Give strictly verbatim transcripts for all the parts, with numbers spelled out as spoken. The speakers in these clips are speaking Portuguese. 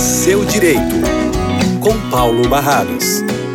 Seu Direito, com Paulo Barradas.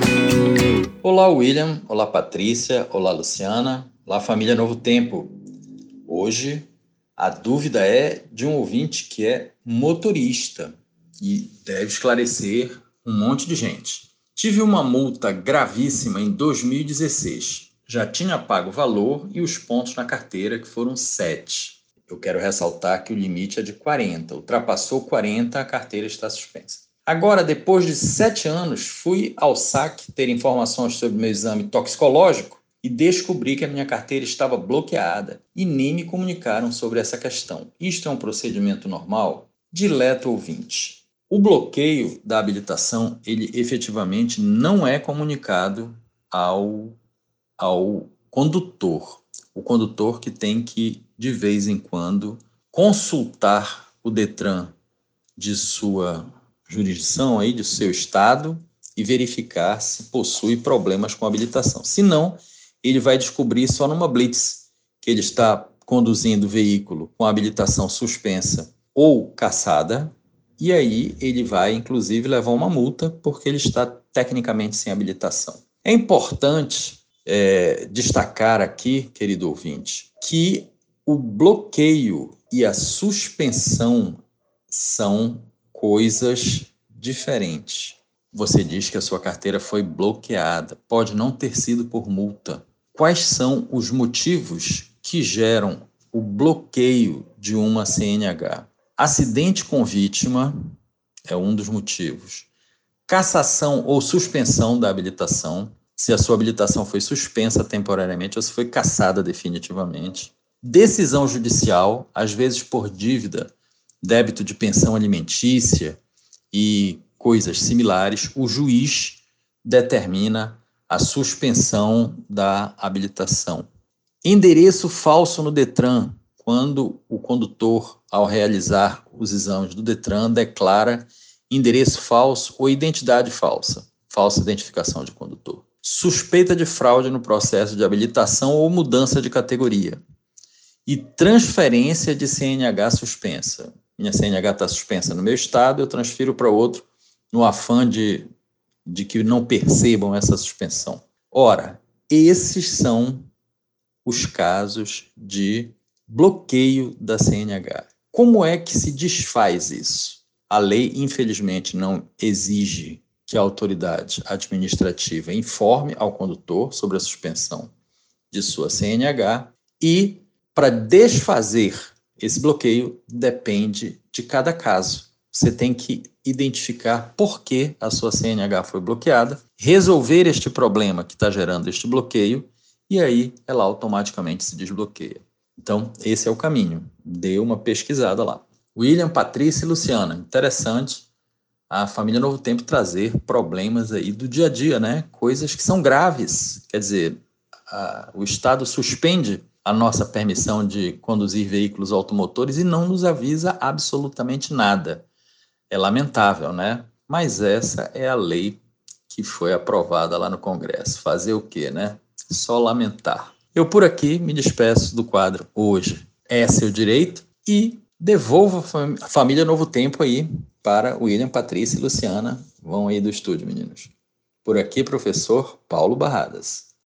Olá, William. Olá, Patrícia. Olá, Luciana. Olá, família Novo Tempo. Hoje, a dúvida é de um ouvinte que é motorista e deve esclarecer um monte de gente. Tive uma multa gravíssima em dois mil e dezesseis. Já tinha pago o valor e os pontos na carteira, que foram sete. Eu quero ressaltar que o limite é de quarenta. Ultrapassou quarenta, a carteira está suspensa. Agora, depois de sete anos, fui ao saque ter informações sobre meu exame toxicológico e descobri que a minha carteira estava bloqueada e nem me comunicaram sobre essa questão. Isto é um procedimento normal? Dileto ouvinte, o bloqueio da habilitação, ele efetivamente não é comunicado ao, ao condutor. O condutor que tem que, de vez em quando, consultar o Detran de sua jurisdição, aí, de seu estado, e verificar se possui problemas com a habilitação. Se não, ele vai descobrir só numa blitz que ele está conduzindo o veículo com a habilitação suspensa ou cassada, e aí ele vai, inclusive, levar uma multa porque ele está tecnicamente sem habilitação. É importante É, destacar aqui, querido ouvinte, que o bloqueio e a suspensão são coisas diferentes. Você diz que a sua carteira foi bloqueada, pode não ter sido por multa. Quais são os motivos que geram o bloqueio de uma C N H? Acidente com vítima é um dos motivos. Cassação ou suspensão da habilitação, se a sua habilitação foi suspensa temporariamente ou se foi cassada definitivamente. Decisão judicial, às vezes por dívida, débito de pensão alimentícia e coisas similares, o juiz determina a suspensão da habilitação. Endereço falso no Detran, quando o condutor, ao realizar os exames do Detran, declara endereço falso ou identidade falsa, falsa identificação de condutor. Suspeita de fraude no processo de habilitação ou mudança de categoria. E transferência de C N H suspensa. Minha C N H está suspensa no meu estado, eu transfiro para outro no afã de, de que não percebam essa suspensão. Ora, esses são os casos de bloqueio da C N H. Como é que se desfaz isso? A lei, infelizmente, não exige que a autoridade administrativa informe ao condutor sobre a suspensão de sua C N H e, para desfazer esse bloqueio, depende de cada caso. Você tem que identificar por que a sua C N H foi bloqueada, resolver este problema que está gerando este bloqueio e aí ela automaticamente se desbloqueia. Então, esse é o caminho. Dê uma pesquisada lá. William, Patrícia e Luciana, interessante a família Novo Tempo trazer problemas aí do dia a dia, né? Coisas que são graves. Quer dizer, a, o Estado suspende a nossa permissão de conduzir veículos automotores e não nos avisa absolutamente nada. É lamentável, né? Mas essa é a lei que foi aprovada lá no Congresso. Fazer o quê, né? Só lamentar. Eu por aqui me despeço do quadro Hoje é Seu Direito e devolvo a família Novo Tempo aí para William, Patrícia e Luciana. Vão aí do estúdio, meninos. Por aqui, professor Paulo Barradas.